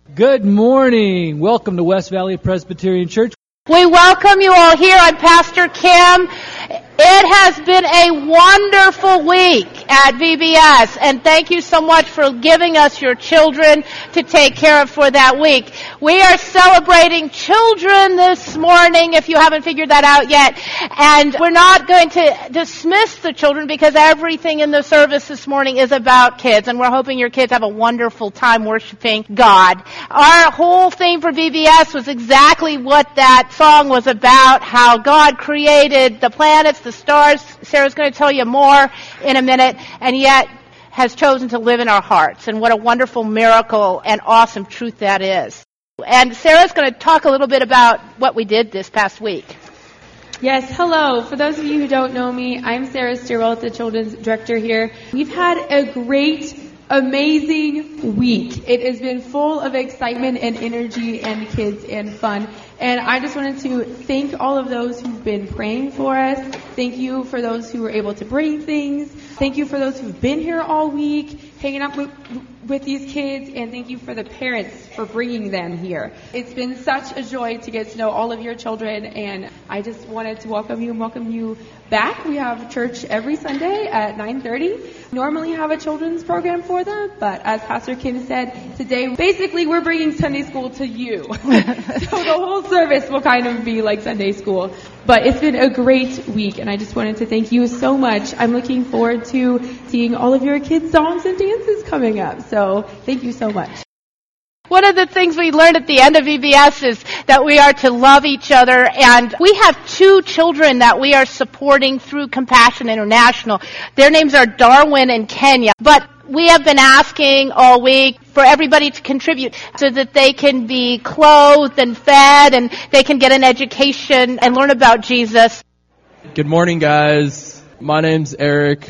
Good morning. Welcome to West Valley Presbyterian Church. We welcome you all here. I'm Pastor Kim. It has been a wonderful week at VBS, and thank you so much for giving us your children to take care of for that week. We are celebrating children this morning, if you haven't figured that out yet, and we're not going to dismiss the children because everything in the service this morning is about kids, and we're hoping your kids have a wonderful time worshiping God. Our whole theme for VBS was exactly what that song was about, how God created the planets, the stars. Sarah's going to tell you more in a minute, and yet has chosen to live in our hearts. And what a wonderful miracle and awesome truth that is. And Sarah's going to talk a little bit about what we did this past week. Yes, hello. For those of you who don't know me, I'm Sarah Stirwell, the children's director here. We've had a great, amazing week. It has been full of excitement and energy and kids and fun. And I just wanted to thank all of those who've been praying for us. Thank you for those who were able to bring things. Thank you for those who've been here all week, hanging out with these kids. And thank you for the parents for bringing them here. It's been such a joy to get to know all of your children. And I just wanted to welcome you back. We have church every Sunday at 9:30. Normally have a children's program for them, but as Pastor Kim said, today basically we're bringing Sunday school to you. So the whole service will kind of be like Sunday school. But it's been a great week, and I just wanted to thank you so much. I'm looking forward to seeing all of your kids' songs and dances coming up. So thank you so much. One of the things we learned at the end of VBS is that we are to love each other, and we have 2 children that we are supporting through Compassion International. Their names are Darwin and Kenya, but we have been asking all week for everybody to contribute so that they can be clothed and fed and they can get an education and learn about Jesus. Good morning, guys. My name's Eric.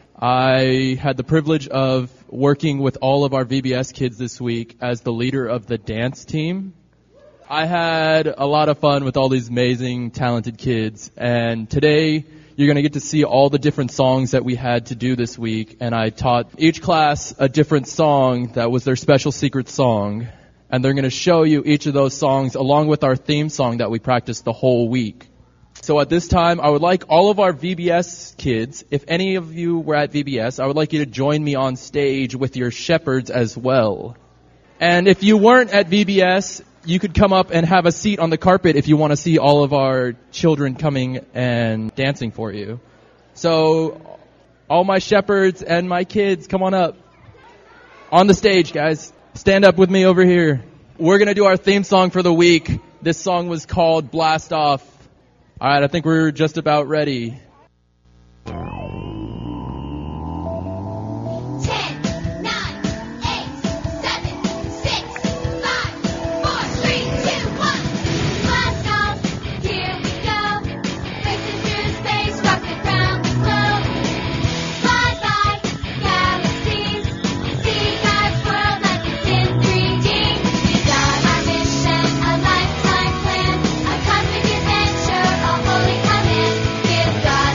I had the privilege of working with all of our VBS kids this week as the leader of the dance team. I had a lot of fun with all these amazing, talented kids, and today you're going to get to see all the different songs that we had to do this week, and I taught each class a different song that was their special secret song, and they're going to show you each of those songs along with our theme song that we practiced the whole week. So at this time, I would like all of our VBS kids, if any of you were at VBS, I would like you to join me on stage with your shepherds as well. And if you weren't at VBS, you could come up and have a seat on the carpet if you want to see all of our children coming and dancing for you. So all my shepherds and my kids, come on up. On the stage, guys. Stand up with me over here. We're going to do our theme song for the week. This song was called Blast Off. All right, I think we're just about ready. 10, 9, 8, 7, 6, 5, 4, 3, 2, 1. Blast off, here we go. Racing through space, rocket round the globe. Fly by galaxies, see God's world like it's in 3D. We got our mission, a lifetime plan, a cosmic adventure, a holy command. Give God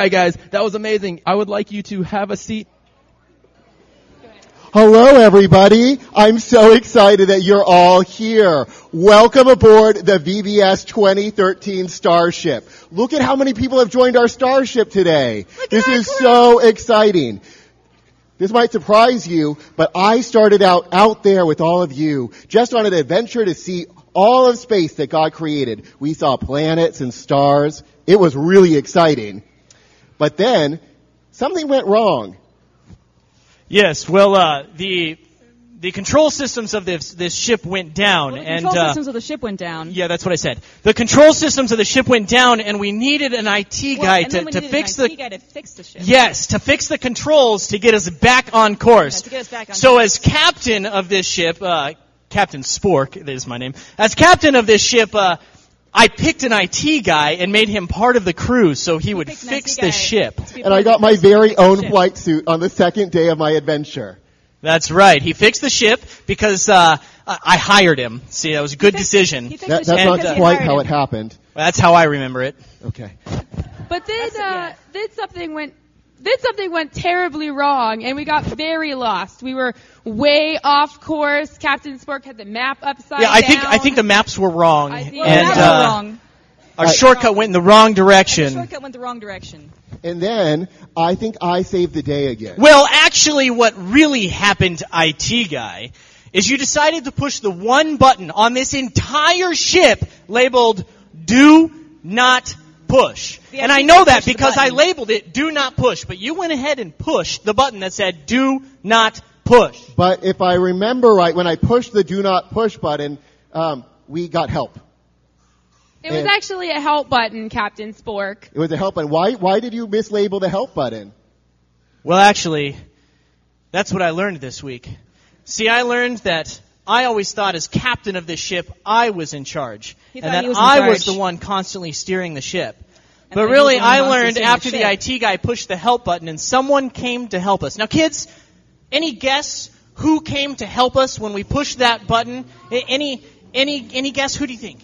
right, guys, that was amazing. I would like you to have a seat. Hello, everybody. I'm so excited that you're all here. Welcome aboard the VBS 2013 Starship. Look at how many people have joined our Starship today. This is so exciting. This might surprise you, but I started out there with all of you, just on an adventure to see all of space that God created. We saw planets and stars. It was really exciting. But then, something went wrong. Yes, well, the control systems of this ship went down. Well, the control systems of the ship went down. Yeah, that's what I said. The control systems of the ship went down, and we needed an IT guy to fix the ship. Yes, to fix the controls to get us back on course. Yeah, to get us back on so course. as captain of this ship, Captain Spork, that is my name. As captain of this ship, I picked an IT guy and made him part of the crew so he would fix the ship. And I got my very own flight suit on the second day of my adventure. That's right. He fixed the ship because I hired him. See, that was a good decision. That's not quite how it happened. Well, that's how I remember it. Okay. But then something went terribly wrong, and we got very lost. We were way off course. Captain Spork had the map upside down. I think the maps were wrong. The maps were wrong. Our shortcut went in the wrong direction. And then, I think I saved the day again. Well, actually, what really happened, IT guy, is you decided to push the one button on this entire ship labeled Do Not Push. And I know that because I labeled it Do Not Push, but you went ahead and pushed the button that said Do Not Push. But if I remember right, when I pushed the Do Not Push button, we got help. It was actually a help button, Captain Spork. It was a help button. Why did you mislabel the help button? Well, actually, that's what I learned this week. See, I learned that I always thought as captain of this ship, I was in charge. And that I was the one constantly steering the ship. But really, I learned after the IT guy pushed the help button and someone came to help us. Now, kids, any guess who came to help us when we pushed that button? Any guess? Who do you think?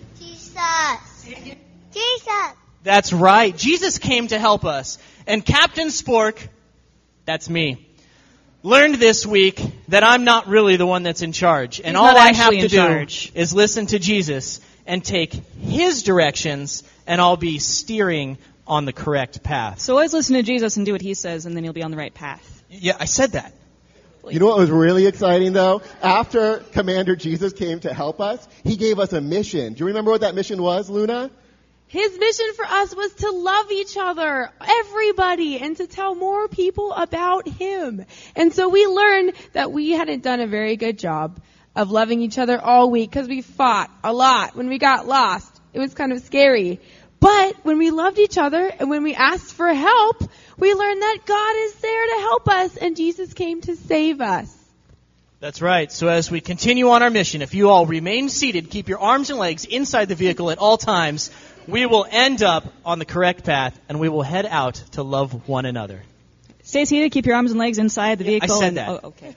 Jesus. That's right. Jesus came to help us. And Captain Spork, that's me, learned this week that I'm not really the one that's in charge. And all I have to do is listen to Jesus and take his directions, and I'll be steering on the correct path. So always listen to Jesus and do what he says, and then you'll be on the right path. Yeah, I said that. You know what was really exciting, though? After Commander Jesus came to help us, he gave us a mission. Do you remember what that mission was, Luna? His mission for us was to love each other, everybody, and to tell more people about him. And so we learned that we hadn't done a very good job of loving each other all week because we fought a lot. When we got lost, it was kind of scary. But when we loved each other and when we asked for help, we learned that God is there to help us, and Jesus came to save us. That's right. So as we continue on our mission, if you all remain seated, keep your arms and legs inside the vehicle at all times, we will end up on the correct path, and we will head out to love one another. Stay seated, keep your arms and legs inside the vehicle. I said that. Oh, okay.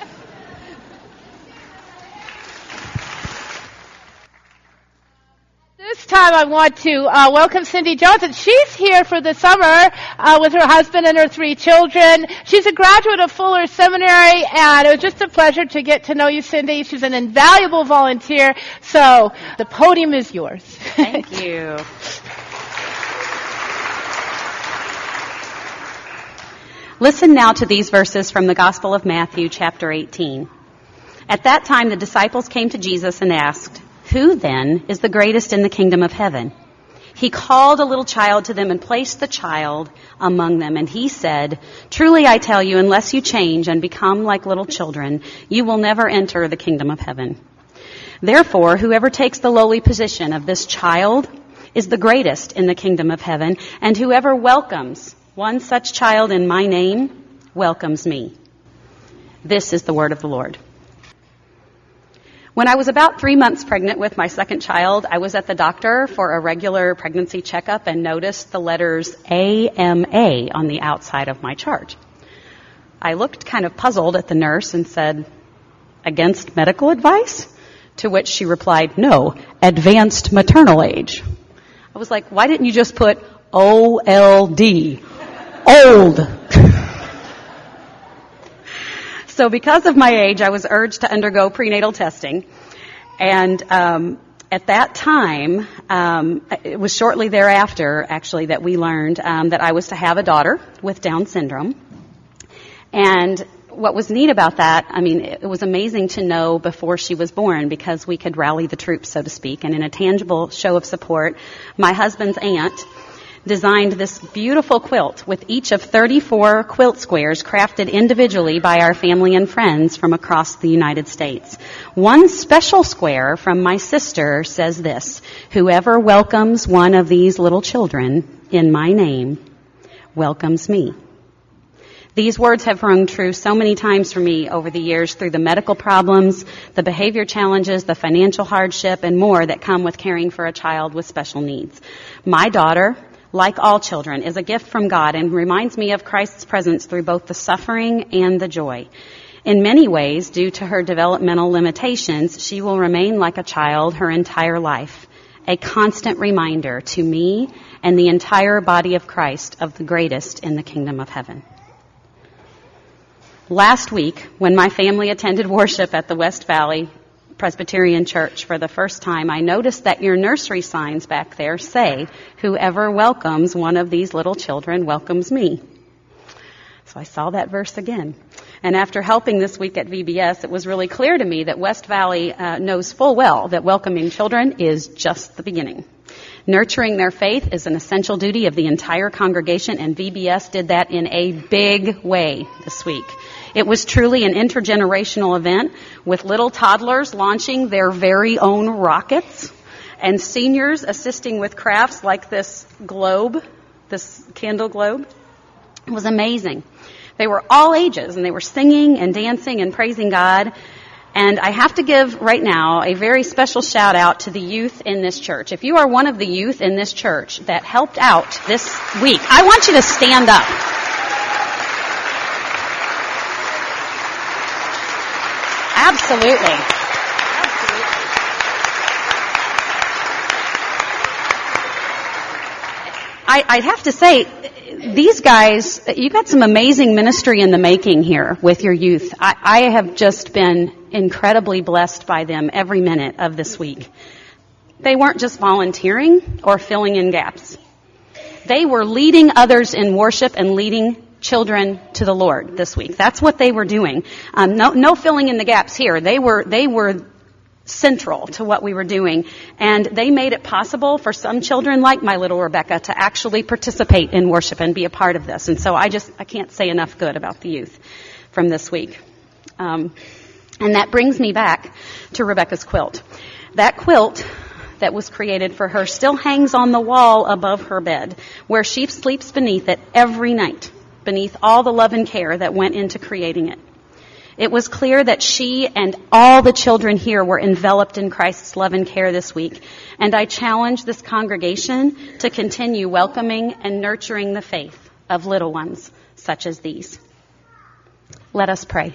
This time I want to welcome Cindy Johnson. She's here for the summer with her husband and her 3 children. She's a graduate of Fuller Seminary, and it was just a pleasure to get to know you, Cindy. She's an invaluable volunteer, so the podium is yours. Thank you. Listen now to these verses from the Gospel of Matthew, chapter 18. At that time, the disciples came to Jesus and asked, "Who then is the greatest in the kingdom of heaven?" He called a little child to them and placed the child among them. And he said, "Truly I tell you, unless you change and become like little children, you will never enter the kingdom of heaven. Therefore, whoever takes the lowly position of this child is the greatest in the kingdom of heaven, and whoever welcomes one such child in my name welcomes me." This is the word of the Lord. When I was about 3 months pregnant with my second child, I was at the doctor for a regular pregnancy checkup and noticed the letters AMA on the outside of my chart. I looked kind of puzzled at the nurse and said, "Against medical advice?" To which she replied, "No, advanced maternal age." I was like, "Why didn't you just put O-L-D. Old. So because of my age, I was urged to undergo prenatal testing. And at that time, it was shortly thereafter, actually, that we learned that I was to have a daughter with Down syndrome. And what was neat about that, I mean, it was amazing to know before she was born because we could rally the troops, so to speak. And in a tangible show of support, my husband's aunt designed this beautiful quilt with each of 34 quilt squares crafted individually by our family and friends from across the United States. One special square from my sister says this: "Whoever welcomes one of these little children in my name welcomes me." These words have rung true so many times for me over the years through the medical problems, the behavior challenges, the financial hardship, and more that come with caring for a child with special needs. My daughter, like all children, is a gift from God and reminds me of Christ's presence through both the suffering and the joy. In many ways, due to her developmental limitations, she will remain like a child her entire life, a constant reminder to me and the entire body of Christ of the greatest in the kingdom of heaven. Last week, when my family attended worship at the West Valley Presbyterian Church for the first time, I noticed that your nursery signs back there say, "Whoever welcomes one of these little children welcomes me." So I saw that verse again. And after helping this week at VBS, it was really clear to me that West Valley knows full well that welcoming children is just the beginning. Nurturing their faith is an essential duty of the entire congregation, and VBS did that in a big way this week. It was truly an intergenerational event with little toddlers launching their very own rockets and seniors assisting with crafts like this globe, this candle globe. It was amazing. They were all ages, and they were singing and dancing and praising God. And I have to give right now a very special shout out to the youth in this church. If you are one of the youth in this church that helped out this week, I want you to stand up. Absolutely. I have to say, these guys, you got some amazing ministry in the making here with your youth. I have just been incredibly blessed by them every minute of this week. They weren't just volunteering or filling in gaps. They were leading others in worship and leading children to the Lord this week. That's what they were doing. No filling in the gaps here. They were central to what we were doing, and they made it possible for some children like my little Rebecca to actually participate in worship and be a part of this. And so I can't say enough good about the youth from this week. And that brings me back to Rebecca's quilt. That quilt that was created for her still hangs on the wall above her bed, where she sleeps beneath it every night, beneath all the love and care that went into creating it. It was clear that she and all the children here were enveloped in Christ's love and care this week, and I challenge this congregation to continue welcoming and nurturing the faith of little ones such as these. Let us pray.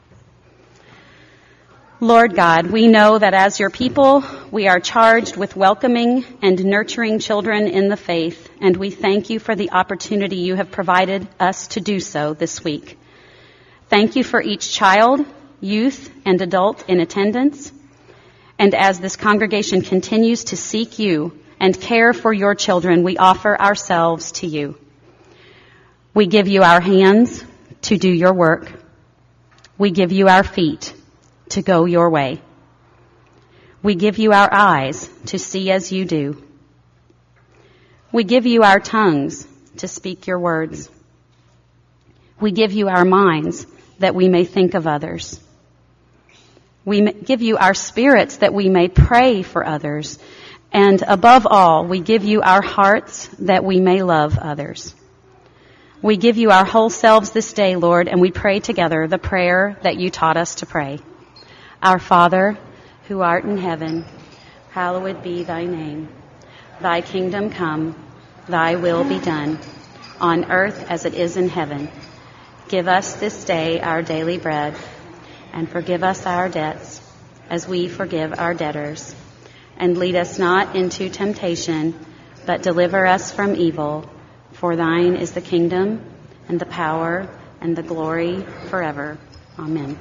Lord God, we know that as your people, we are charged with welcoming and nurturing children in the faith, and we thank you for the opportunity you have provided us to do so this week. Thank you for each child, youth, and adult in attendance. And as this congregation continues to seek you and care for your children, we offer ourselves to you. We give you our hands to do your work. We give you our feet to go your way. We give you our eyes to see as you do. We give you our tongues to speak your words. We give you our minds that we may think of others. We give you our spirits that we may pray for others. And above all, we give you our hearts that we may love others. We give you our whole selves this day, Lord, and we pray together the prayer that you taught us to pray. Our Father, who art in heaven, hallowed be thy name. Thy kingdom come, thy will be done, on earth as it is in heaven. Give us this day our daily bread, and forgive us our debts, as we forgive our debtors. And lead us not into temptation, but deliver us from evil. For thine is the kingdom and the power and the glory forever. Amen.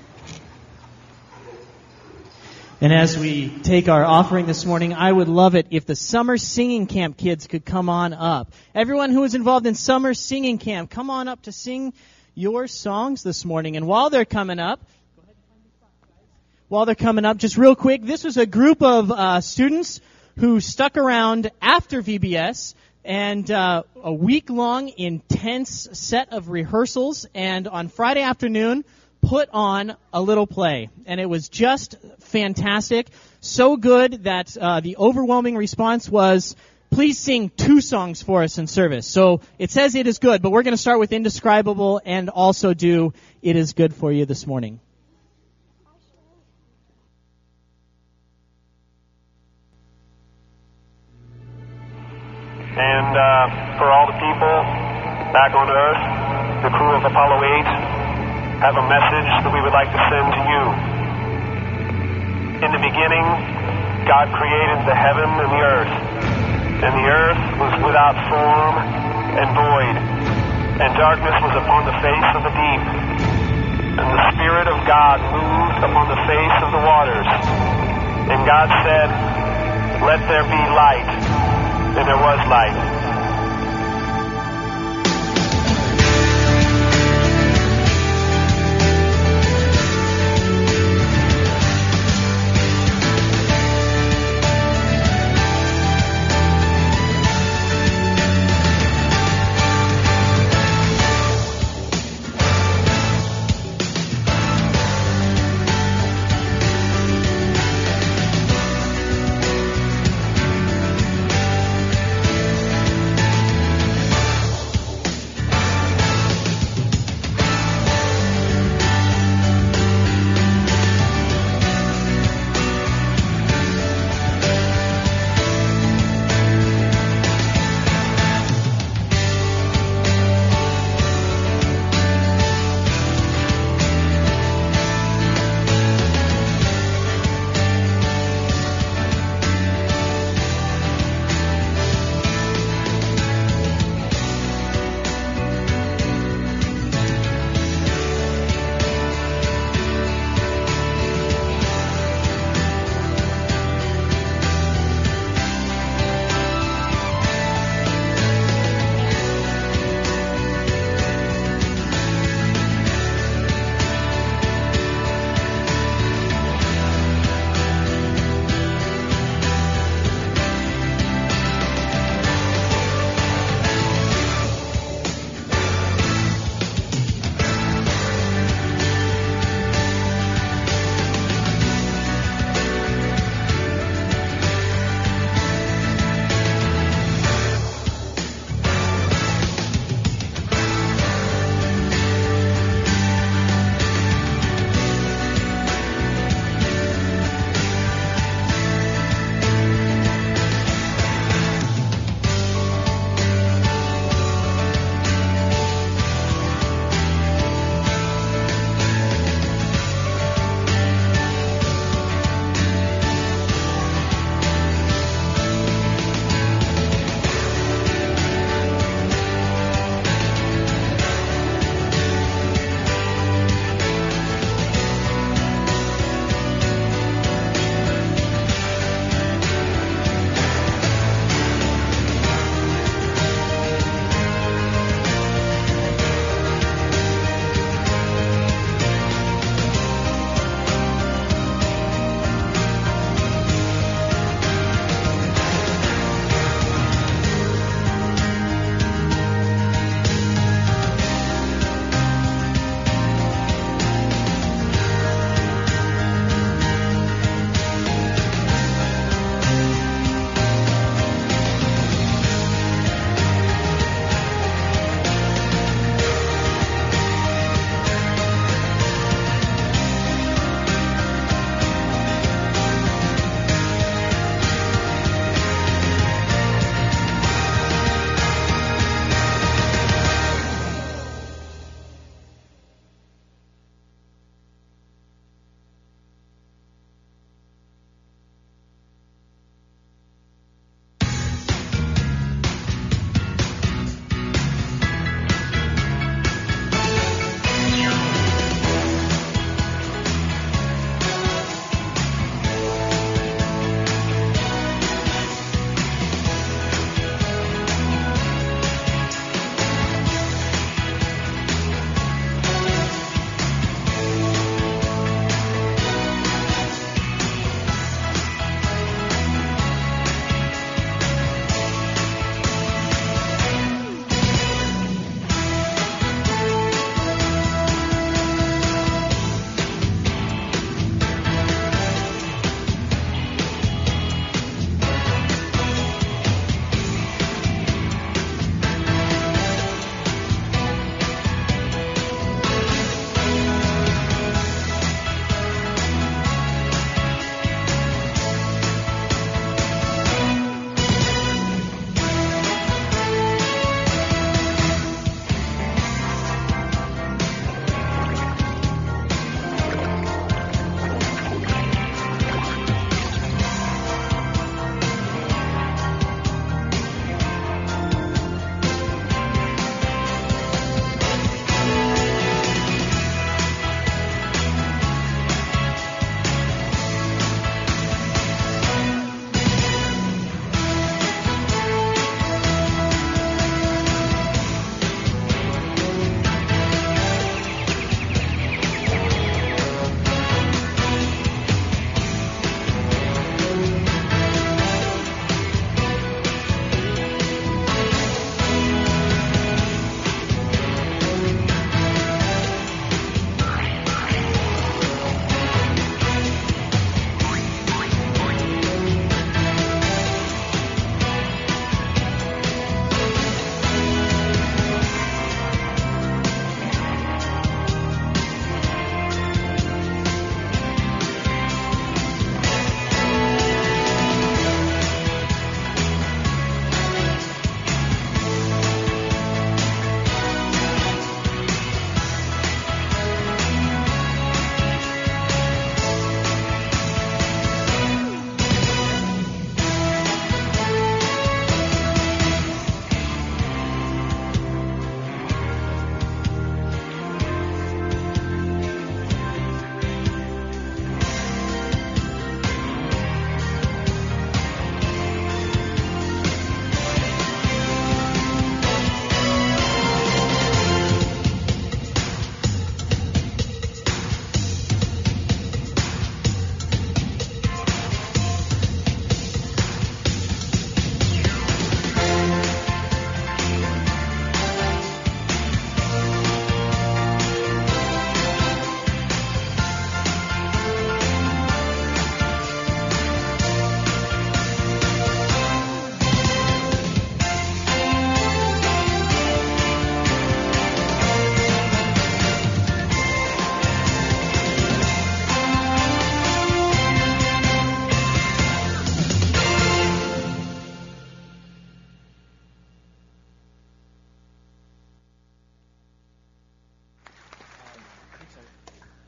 And as we take our offering this morning, I would love it if the summer singing camp kids could come on up. Everyone who is involved in summer singing camp, come on up to sing your songs this morning. And while they're coming up, just real quick, this was a group of students who stuck around after VBS and a week-long intense set of rehearsals, and on Friday afternoon put on a little play. And it was just fantastic. So good that the overwhelming response was, please sing 2 songs for us in service. So it says it is good, but we're going to start with Indescribable and also do It Is Good for You this morning. And for all the people back on Earth, the crew of Apollo 8 have a message that we would like to send to you. In the beginning, God created the heaven and the earth. And the earth was without form and void, and darkness was upon the face of the deep. And the Spirit of God moved upon the face of the waters. And God said, "Let there be light." And there was light.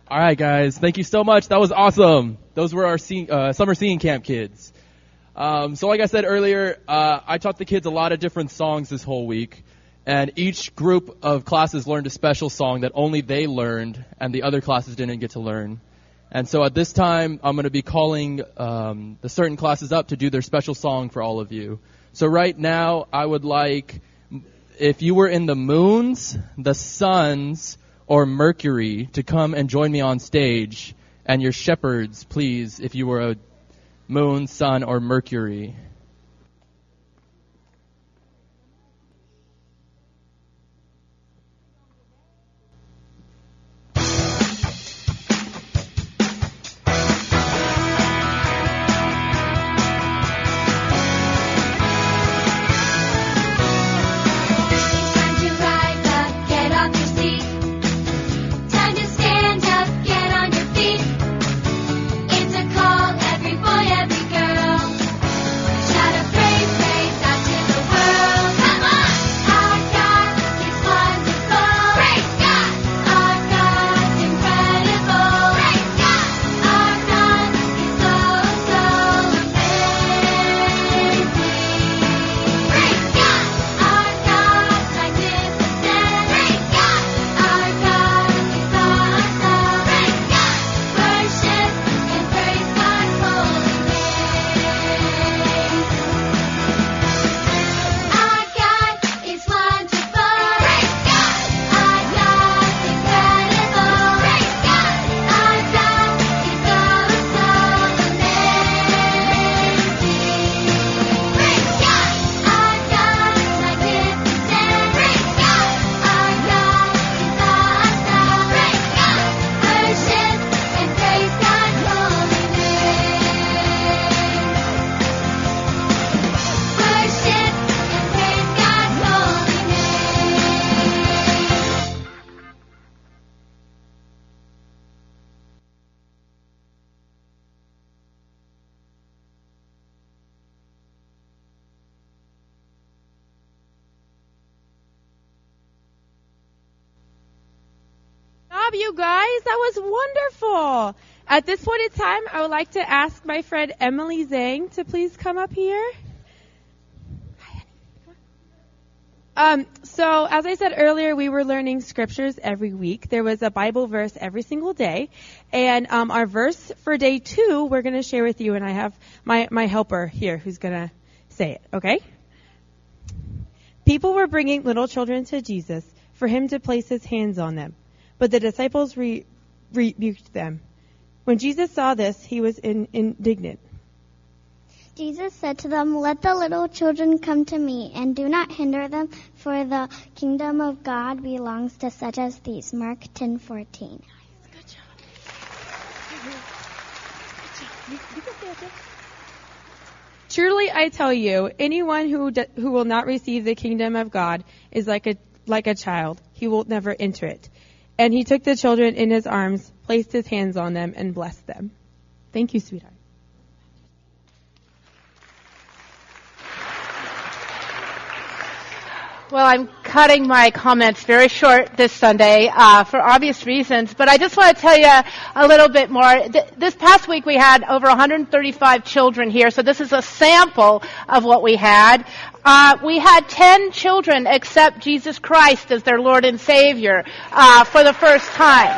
All right, guys. Thank you so much. That was awesome. Those were our summer singing camp kids. So like I said earlier, I taught the kids a lot of different songs this whole week. And each group of classes learned a special song that only they learned and the other classes didn't get to learn. And so at this time, I'm going to be calling the certain classes up to do their special song for all of you. So right now, I would like, if you were in the moons, the suns, or Mercury, to come and join me on stage. And your shepherds, please, if you were a moon, sun, or Mercury. You guys, that was wonderful. At this point in time, I would like to ask my friend Emily Zhang to please come up here. So as I said earlier, we were learning scriptures every week. There was a Bible verse every single day. And our verse for day 2, we're going to share with you, and I have my helper here who's going to say it, okay? People were bringing little children to Jesus for him to place his hands on them. But the disciples rebuked them. When Jesus saw this, he was indignant. Jesus said to them, "Let the little children come to me, and do not hinder them, for the kingdom of God belongs to such as these." Mark 10:14. Good job. Truly, I tell you, anyone who will not receive the kingdom of God is like a child. He will never enter it. And he took the children in his arms, placed his hands on them, and blessed them. Thank you, sweetheart. Well, I'm cutting my comments very short this Sunday for obvious reasons, but I just want to tell you a little bit more. This past week we had over 135 children here, so this is a sample of what we had. We had 10 children accept Jesus Christ as their Lord and Savior for the first time.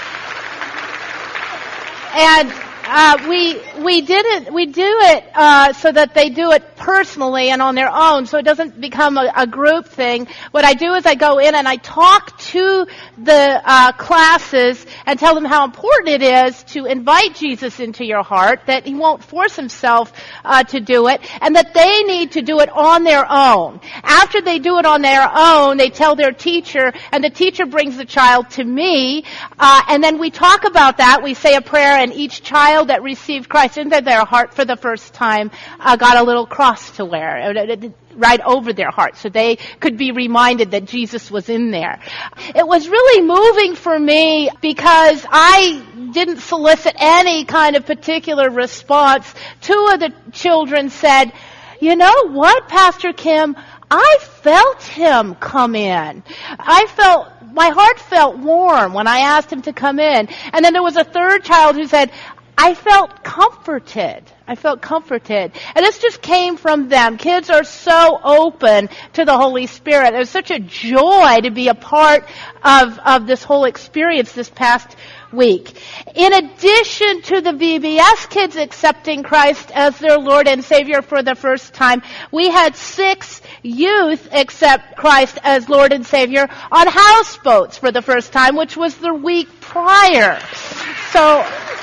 And we do it so that they do it personally and on their own, so it doesn't become a group thing. What I do is I go in and I talk to the classes and tell them how important it is to invite Jesus into your heart, that he won't force himself to do it, and that they need to do it on their own. After they do it on their own, they tell their teacher, and the teacher brings the child to me, and then we talk about that. We say a prayer, and each child that received Christ into their heart for the first time got a little cross to wear right over their heart, so they could be reminded that Jesus was in there. It was really moving for me because I didn't solicit any kind of particular response. 2 of the children said, "You know what, Pastor Kim? I felt him come in. My heart felt warm when I asked him to come in. And then there was a third child who said, I felt comforted. I felt comforted. And this just came from them. Kids are so open to the Holy Spirit. It was such a joy to be a part of this whole experience this past week. In addition to the VBS kids accepting Christ as their Lord and Savior for the first time, we had 6 youth accept Christ as Lord and Savior on houseboats for the first time, which was the week prior. So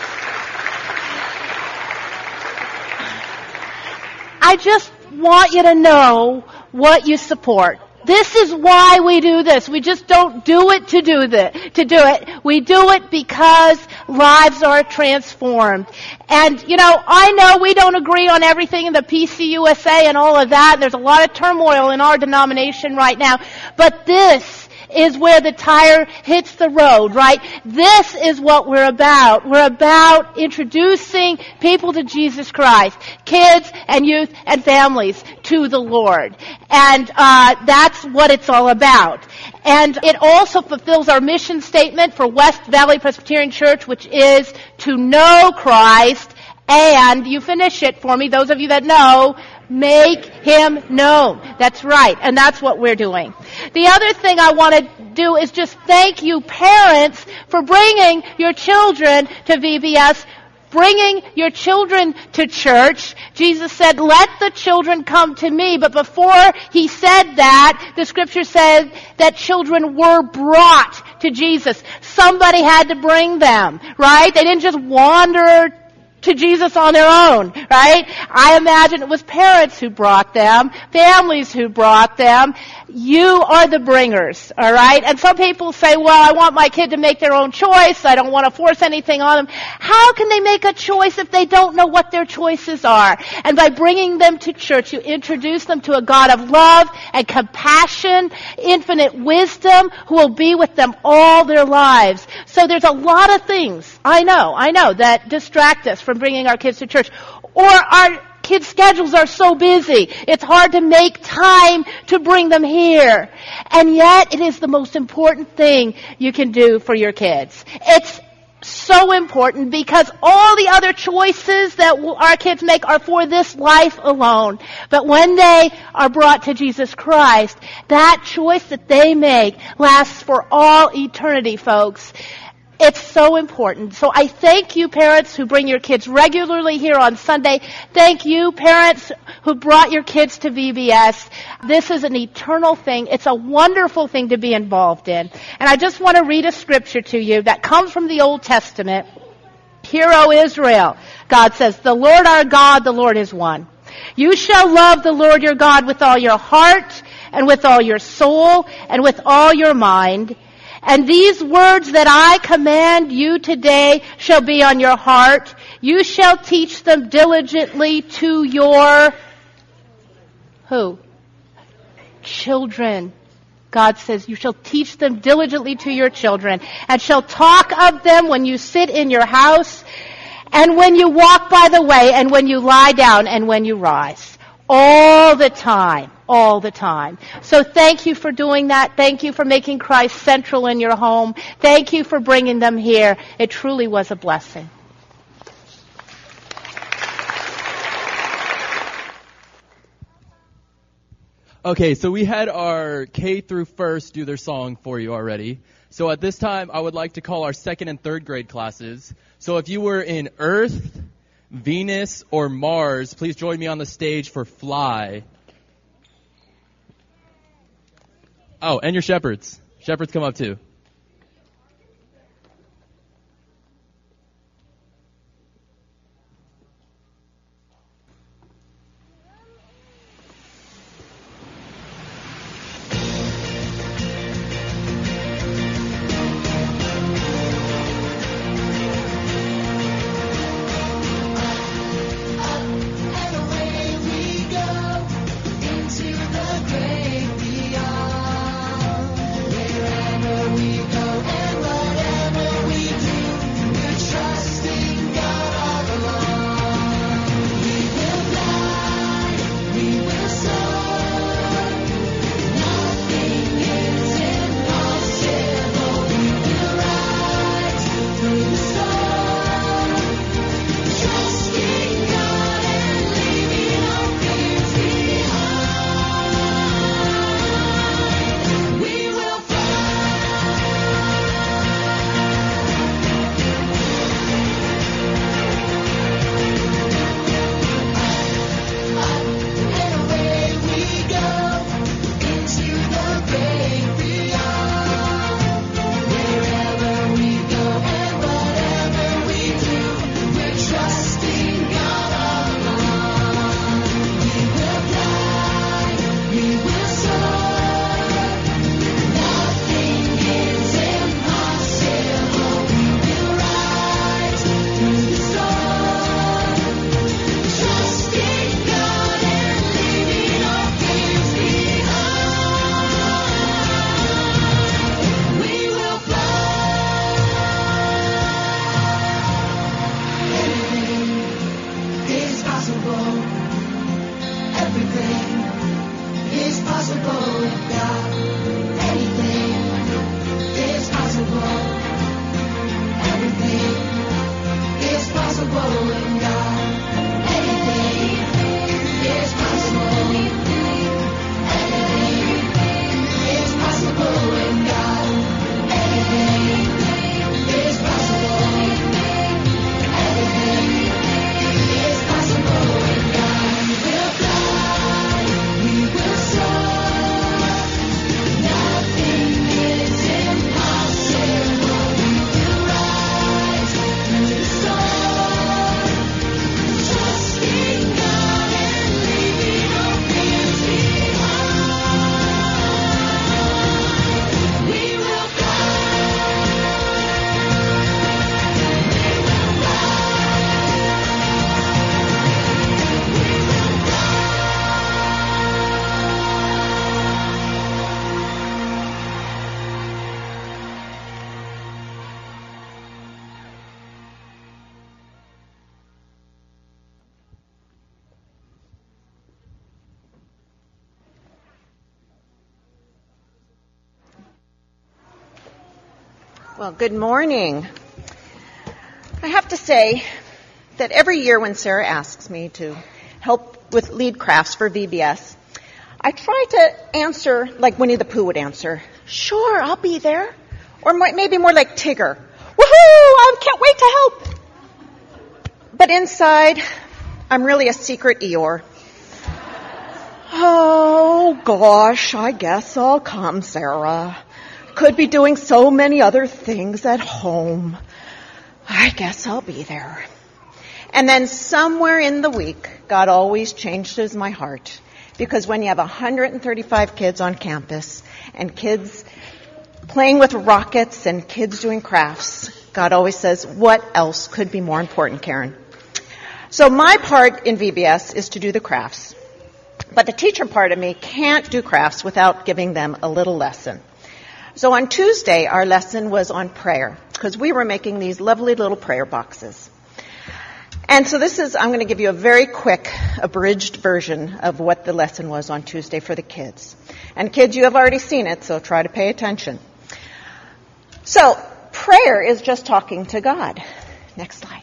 I just want you to know what you support. This is why we do this. We just don't do it to do it. We do it because lives are transformed. And, I know we don't agree on everything in the PCUSA and all of that. There's a lot of turmoil in our denomination right now. But this is where the tire hits the road, right? This is what we're about. We're about introducing people to Jesus Christ, kids and youth and families to the Lord. And that's what it's all about. And it also fulfills our mission statement for West Valley Presbyterian Church, which is to know Christ, and you finish it for me, those of you that know, make him known. That's right, and that's what we're doing. The other thing I want to do is just thank you, parents, for bringing your children to VBS, bringing your children to church. Jesus said, let the children come to me. But before he said that, the scripture said that children were brought to Jesus. Somebody had to bring them, right? They didn't just wander to Jesus on their own, right? I imagine it was parents who brought them, families who brought them. You are the bringers, all right? And some people say, well, I want my kid to make their own choice. I don't want to force anything on them. How can they make a choice if they don't know what their choices are? And by bringing them to church, you introduce them to a God of love and compassion, infinite wisdom, who will be with them all their lives. So there's a lot of things, I know, that distract us from bringing our kids to church. Or our kids' schedules are so busy, it's hard to make time to bring them here. And yet, it is the most important thing you can do for your kids. It's so important because all the other choices that our kids make are for this life alone. But when they are brought to Jesus Christ, that choice that they make lasts for all eternity, folks. It's so important. So I thank you, parents who bring your kids regularly here on Sunday. Thank you, parents who brought your kids to VBS. This is an eternal thing. It's a wonderful thing to be involved in. And I just want to read a scripture to you that comes from the Old Testament. Hear, O Israel, God says, the Lord our God, the Lord is one. You shall love the Lord your God with all your heart and with all your soul and with all your mind. And these words that I command you today shall be on your heart. You shall teach them diligently to your who? Children. God says, you shall teach them diligently to your children, and shall talk of them when you sit in your house, and when you walk by the way, and when you lie down, and when you rise. All the time. All the time. So thank you for doing that. Thank you for making Christ central in your home. Thank you for bringing them here. It truly was a blessing. Okay, so we had our K through first do their song for you already. So at this time, I would like to call our second and third grade classes. So if you were in Earth, Venus, or Mars, please join me on the stage for Fly. Oh, and your shepherds. Shepherds come up too. Into the great beyond, wherever we Well, good morning. I have to say that every year when Sarah asks me to help with lead crafts for VBS, I try to answer like Winnie the Pooh would answer. Sure, I'll be there. Or maybe more like Tigger. Woohoo! I can't wait to help. But inside, I'm really a secret Eeyore. Oh, gosh, I guess I'll come, Sarah. Could be doing so many other things at home. I guess I'll be there. And then somewhere in the week, God always changes my heart. Because when you have 135 kids on campus and kids playing with rockets and kids doing crafts, God always says, what else could be more important, Karen? So my part in VBS is to do the crafts. But the teacher part of me can't do crafts without giving them a little lesson. So on Tuesday, our lesson was on prayer, because we were making these lovely little prayer boxes. And so I'm going to give you a very quick, abridged version of what the lesson was on Tuesday for the kids. And kids, you have already seen it, so try to pay attention. So, prayer is just talking to God. Next slide.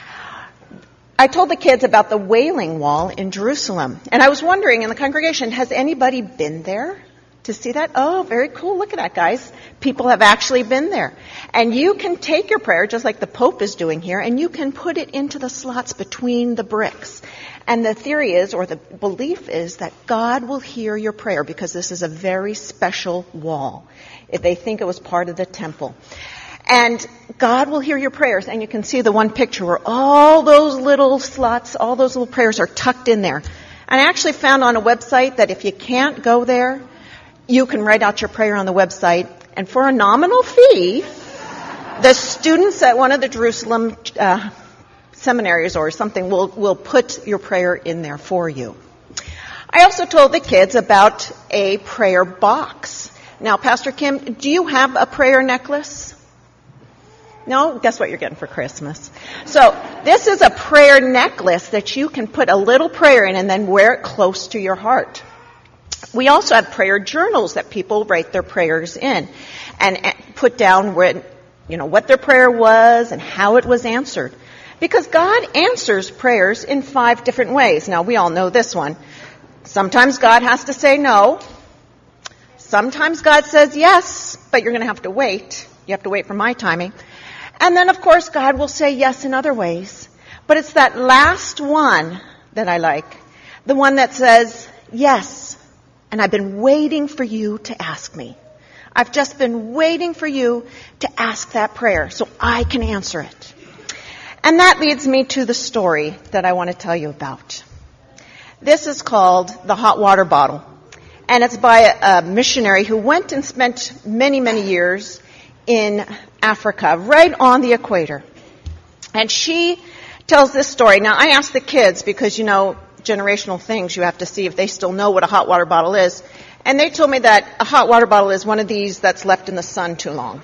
I told the kids about the Wailing Wall in Jerusalem. And I was wondering in the congregation, has anybody been there to see that? Oh, very cool. Look at that, guys. People have actually been there. And you can take your prayer, just like the Pope is doing here, and you can put it into the slots between the bricks. And the theory is, or the belief is, that God will hear your prayer because this is a very special wall. They think it was part of the temple. And God will hear your prayers. And you can see the one picture where all those little slots, all those little prayers are tucked in there. And I actually found on a website that if you can't go there, you can write out your prayer on the website, and for a nominal fee, the students at one of the Jerusalem seminaries or something will put your prayer in there for you. I also told the kids about a prayer box. Now, Pastor Kim, do you have a prayer necklace? No? Guess what you're getting for Christmas? So, this is a prayer necklace that you can put a little prayer in and then wear it close to your heart. We also have prayer journals that people write their prayers in and put down what their prayer was and how it was answered. Because God answers prayers in 5 different ways. Now, we all know this one. Sometimes God has to say no. Sometimes God says yes, but you're going to have to wait. You have to wait for my timing. And then, of course, God will say yes in other ways. But it's that last one that I like. The one that says, yes, and I've been waiting for you to ask me. I've just been waiting for you to ask that prayer so I can answer it. And that leads me to the story that I want to tell you about. This is called The Hot Water Bottle. And it's by a missionary who went and spent many, many years in Africa, right on the equator. And she tells this story. Now, I asked the kids because, generational things, you have to see if they still know what a hot water bottle is. And they told me that a hot water bottle is one of these that's left in the sun too long.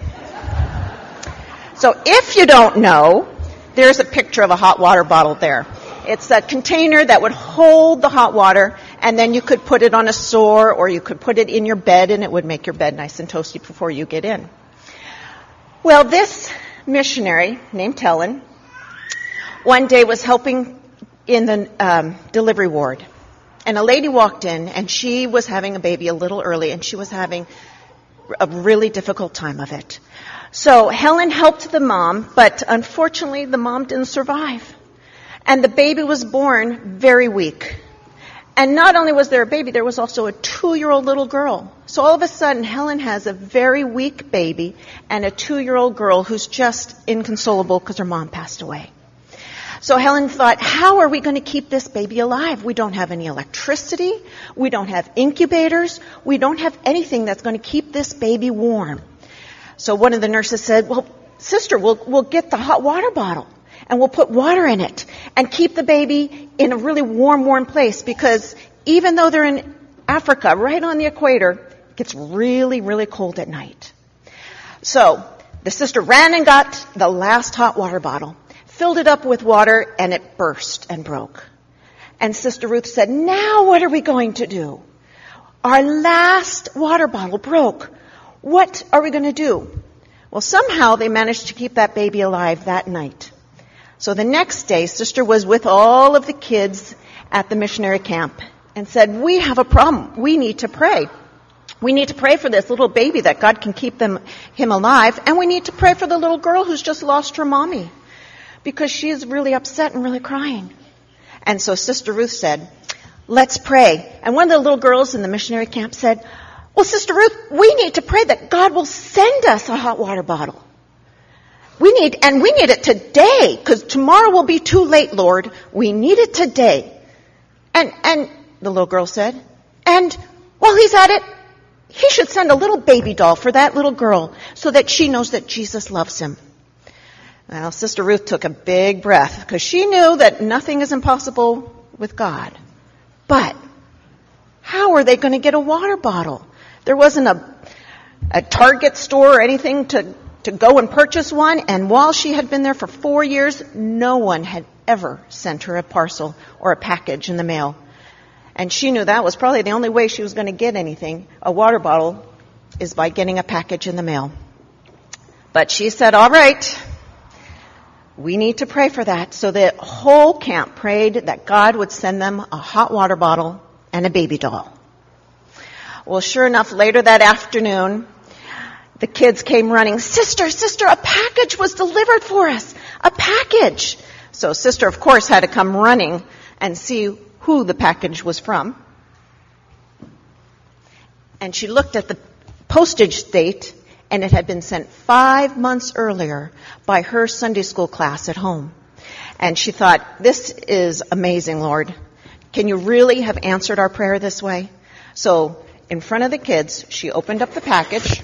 So if you don't know, there's a picture of a hot water bottle there. It's a container that would hold the hot water, and then you could put it on a sore, or you could put it in your bed, and it would make your bed nice and toasty before you get in. Well, this missionary named Helen one day was helping in the delivery ward. And a lady walked in, and she was having a baby a little early, and she was having a really difficult time of it. So Helen helped the mom, but unfortunately the mom didn't survive. And the baby was born very weak. And not only was there a baby, there was also a 2-year-old little girl. So all of a sudden, Helen has a very weak baby and a 2-year-old girl who's just inconsolable because her mom passed away. So Helen thought, how are we going to keep this baby alive? We don't have any electricity. We don't have incubators. We don't have anything that's going to keep this baby warm. So one of the nurses said, well, sister, we'll get the hot water bottle and we'll put water in it and keep the baby in a really warm place, because even though they're in Africa, right on the equator, it gets really, really cold at night. So the sister ran and got the last hot water bottle, filled it up with water, and it burst and broke. And Sister Ruth said, now what are we going to do? Our last water bottle broke. What are we going to do? Well, somehow they managed to keep that baby alive that night. So the next day, Sister was with all of the kids at the missionary camp and said, we have a problem. We need to pray. We need to pray for this little baby that God can keep him alive. And we need to pray for the little girl who's just lost her mommy because she is really upset and really crying. And so Sister Ruth said, let's pray. And one of the little girls in the missionary camp said, well, Sister Ruth, we need to pray that God will send us a hot water bottle. We need it today, because tomorrow will be too late, Lord. We need it today. And the little girl said, and while he's at it, he should send a little baby doll for that little girl so that she knows that Jesus loves him. Well, Sister Ruth took a big breath, because she knew that nothing is impossible with God. But how are they going to get a water bottle? There wasn't a Target store or anything to go and purchase one. And while she had been there for 4 years, no one had ever sent her a parcel or a package in the mail. And she knew that was probably the only way she was going to get anything, a water bottle, is by getting a package in the mail. But she said, all right, we need to pray for that. So the whole camp prayed that God would send them a hot water bottle and a baby doll. Well, sure enough, later that afternoon, the kids came running, Sister, a package was delivered for us. A package. So Sister, of course, had to come running and see who the package was from. And she looked at the postage date, and it had been sent 5 months earlier by her Sunday school class at home. And she thought, this is amazing, Lord. Can you really have answered our prayer this way? So in front of the kids, she opened up the package.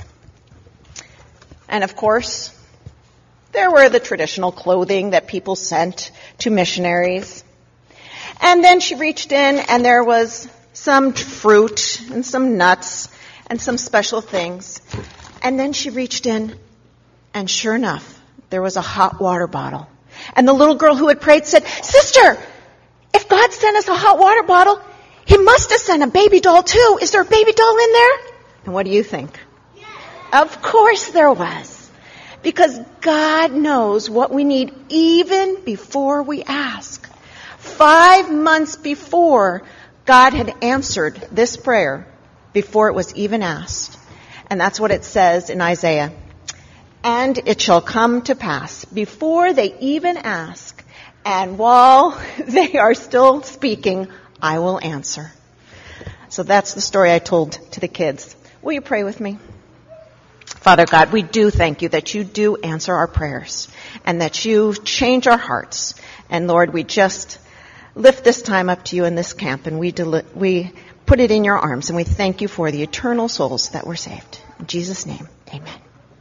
And of course, there were the traditional clothing that people sent to missionaries. And then she reached in, and there was some fruit and some nuts and some special things. And then she reached in, and sure enough, there was a hot water bottle. And the little girl who had prayed said, Sister, if God sent us a hot water bottle, he must have sent a baby doll too. Is there a baby doll in there? And what do you think? Of course there was. Because God knows what we need even before we ask. 5 months before, God had answered this prayer before it was even asked. And that's what it says in Isaiah. And it shall come to pass before they even ask, and while they are still speaking, I will answer. So that's the story I told to the kids. Will you pray with me? Father God, we do thank you that you do answer our prayers and that you change our hearts. And Lord, we just lift this time up to you in this camp, and we put it in your arms, and we thank you for the eternal souls that were saved. In Jesus' name, amen.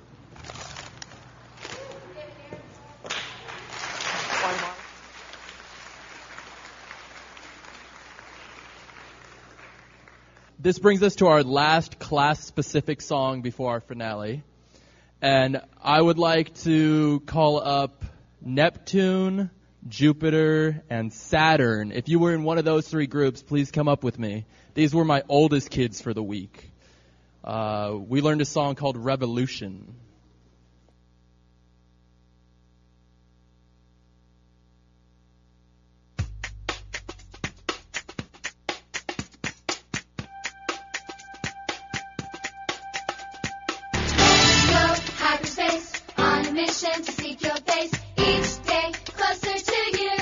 This brings us to our last class-specific song before our finale. And I would like to call up Neptune, Jupiter, and Saturn. If you were in one of those three groups, please come up with me. These were my oldest kids for the week. We learned a song called Revolution. Hyperspace, on a mission to seek your face, each day closer to you.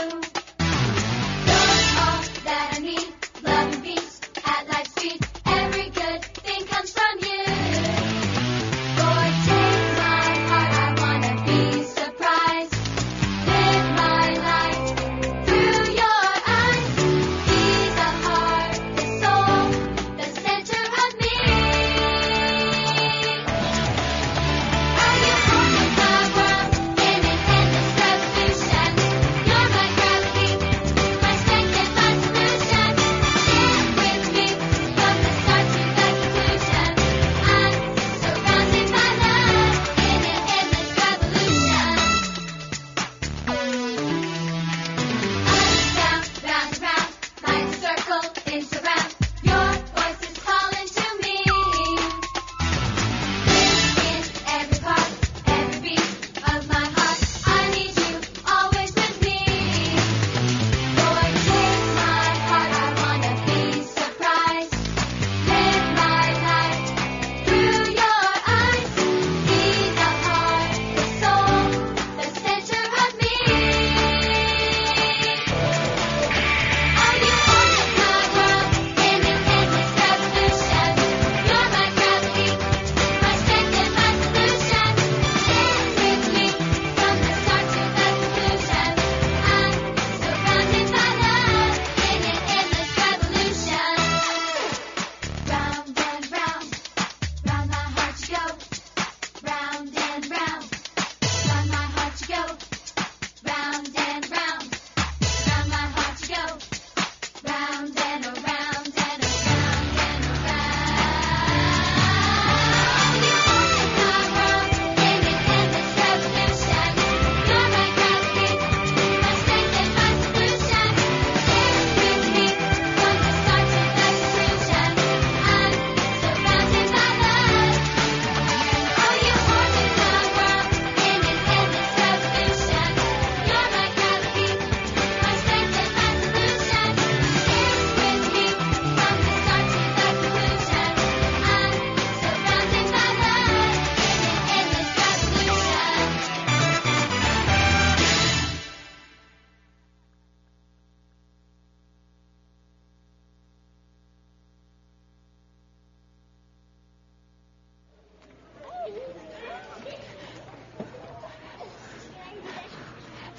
You're all that I need, love and peace at light speed. Every good thing comes from you. Lord, take my heart, I wanna be surprised. Live my life through your eyes. Be the heart, the soul, the center of me. Are you holding the world in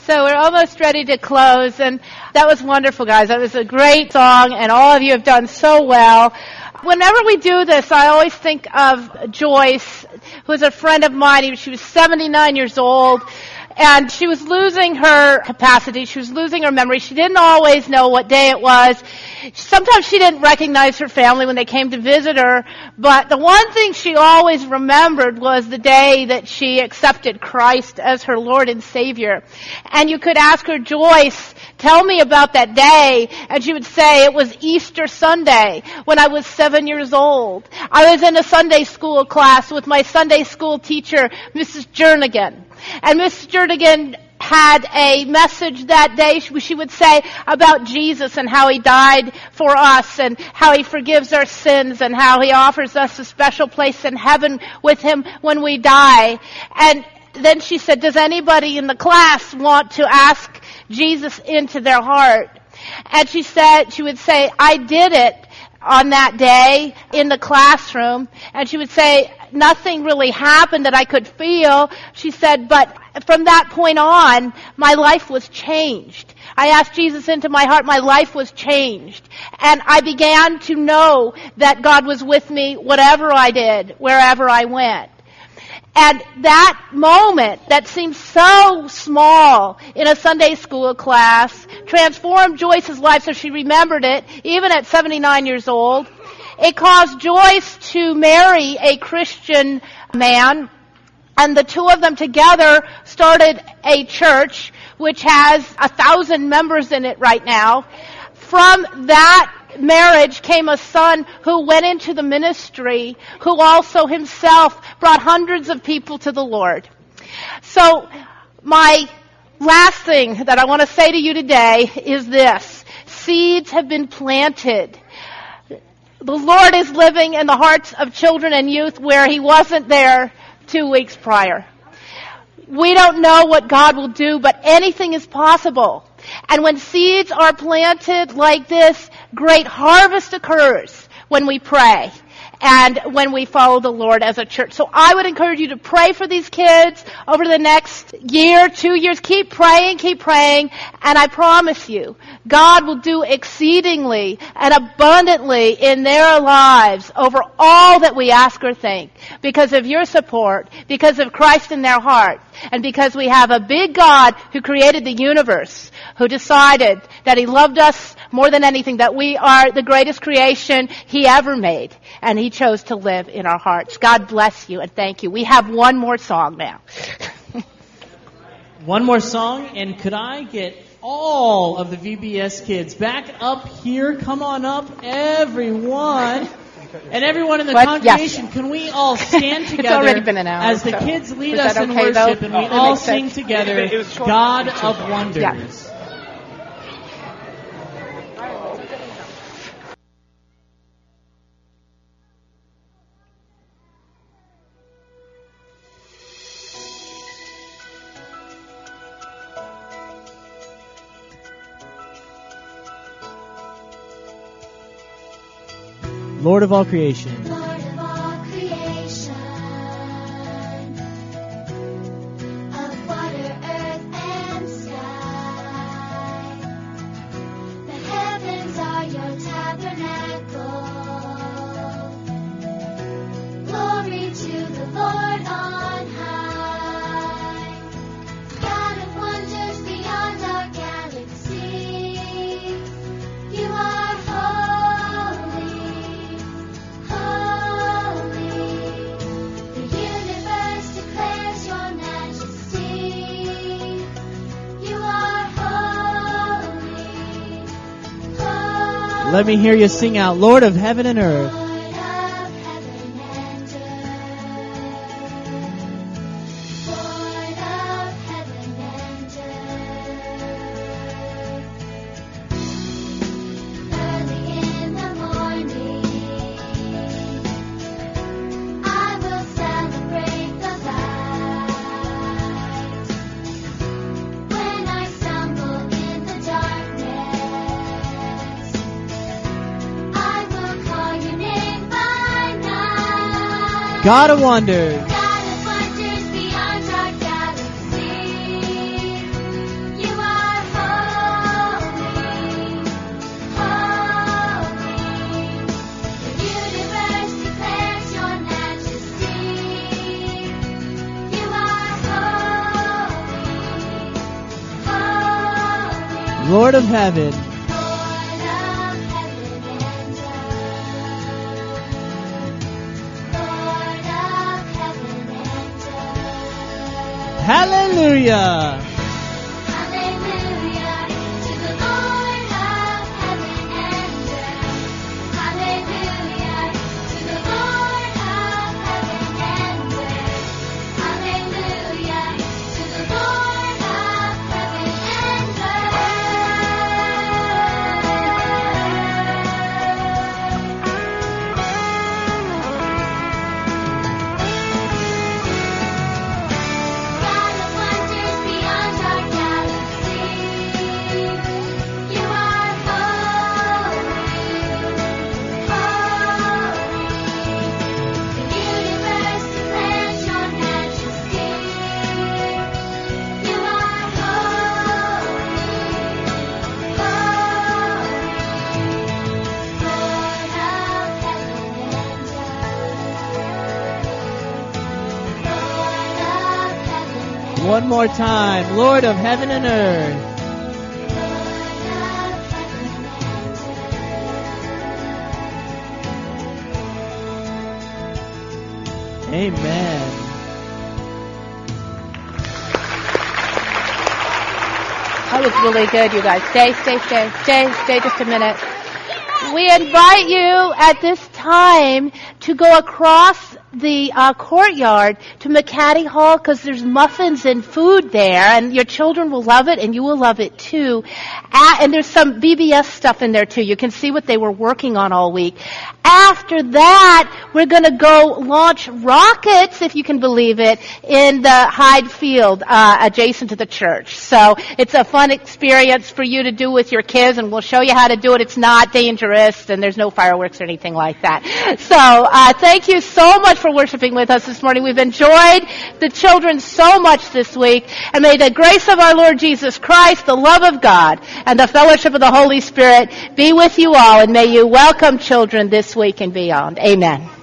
So we're almost ready to close, and that was wonderful, guys. That was a great song, and all of you have done so well. Whenever we do this, I always think of Joyce, who is a friend of mine. She was 79 years old, and she was losing her capacity. She was losing her memory. She didn't always know what day it was. Sometimes she didn't recognize her family when they came to visit her, but the one thing she always remembered was the day that she accepted Christ as her Lord and Savior. And you could ask her, Joyce, tell me about that day. And she would say, it was Easter Sunday when I was 7 years old. I was in a Sunday school class with my Sunday school teacher, Mrs. Jernigan. And Mrs. Jernigan had a message that day, she would say, about Jesus and how he died for us and how he forgives our sins and how he offers us a special place in heaven with him when we die. And then she said, does anybody in the class want to ask Jesus into their heart? And she would say, I did it on that day in the classroom. And she would say, nothing really happened that I could feel. She said, but from that point on, my life was changed. I asked Jesus into my heart. My life was changed. And I began to know that God was with me whatever I did, wherever I went. And that moment that seemed so small in a Sunday school class transformed Joyce's life so she remembered it, even at 79 years old. It caused Joyce to marry a Christian man, and the two of them together started a church which has 1,000 members in it right now. From that marriage came a son who went into the ministry, who also himself brought hundreds of people to the Lord. So my last thing that I want to say to you today is this. Seeds have been planted. The Lord is living in the hearts of children and youth where he wasn't there 2 weeks prior. We don't know what God will do, but anything is possible. And when seeds are planted like this, great harvest occurs when we pray and when we follow the Lord as a church. So I would encourage you to pray for these kids over the next year, 2 years. Keep praying, and I promise you, God will do exceedingly and abundantly in their lives over all that we ask or think because of your support, because of Christ in their heart, and because we have a big God who created the universe, who decided that he loved us more than anything, that we are the greatest creation he ever made, and he chose to live in our hearts. God bless you and thank you. We have one more song now. One more song, and could I get all of the VBS kids back up here? Come on up, everyone. And everyone in the congregation, yes. Can we all stand together it's already been an hour, as the kids lead us in worship, and we all sing together, God of Wonders. Yeah. Lord of all creation. Lord of all creation, of water, earth, and sky. The heavens are your tabernacle. Glory to the Lord on high. God of wonders beyond our galaxy. You are holy. Let me hear you sing out, Lord of heaven and earth. God of wonders. God of wonders beyond our galaxy. You Lord of heaven. Hallelujah. One more time, Lord of heaven and earth. Amen. That was really good, you guys. Stay just a minute. We invite you at this time to go across the courtyard to McCaddy Hall because there's muffins and food there, and your children will love it, and you will love it too. And there's some VBS stuff in there too. You can see what they were working on all week. After that, we're going to go launch rockets, if you can believe it, in the Hyde Field adjacent to the church. So it's a fun experience for you to do with your kids, and we'll show you how to do it. It's not dangerous, and there's no fireworks or anything like that. So thank you so much for worshiping with us this morning. We've enjoyed the children so much this week, and may the grace of our Lord Jesus Christ, the love of God, and the fellowship of the Holy Spirit be with you all, and may you welcome children this week and beyond. Amen.